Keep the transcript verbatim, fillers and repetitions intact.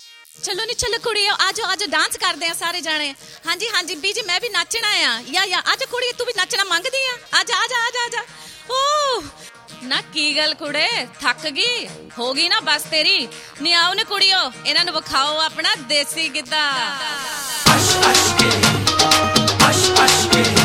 चलो नी चलो कुड़ियो आजो आजो डांस करदे आ सारे जाने। हाँ जी हाँ जी बीजी मैं भी नचना आ या या आजा कुड़ी तू भी नचना मंगदी आ आजा आजा आजा आजा। ओ ना की गल कुड़े थक गई हो गई ना बस तेरी नी आओ ने कुड़ियो इन्हां नूं विखाओ अपना देसी गिद्धा।